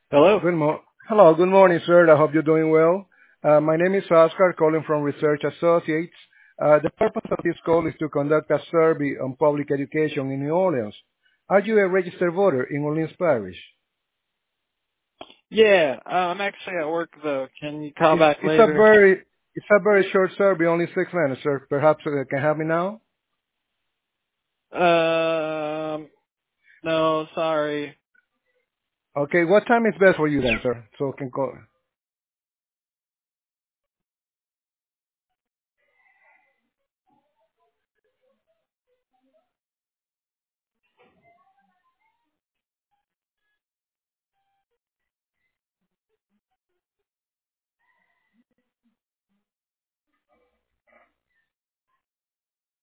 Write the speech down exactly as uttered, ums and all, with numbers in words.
Hello. Good mo- Hello, good morning, sir. I hope you're doing well. Uh, my name is Oscar, calling from Research Associates. Uh, the purpose of this call is to conduct a survey on public education in New Orleans. Are you a registered voter in Orleans Parish? Yeah, uh, I'm actually at work though. Can you call It's, back it's a later? very it's a very short survey, only six minutes, sir. Perhaps you can help me now. Um, no, sorry. Okay, what time is best for you then, sir? So I can call.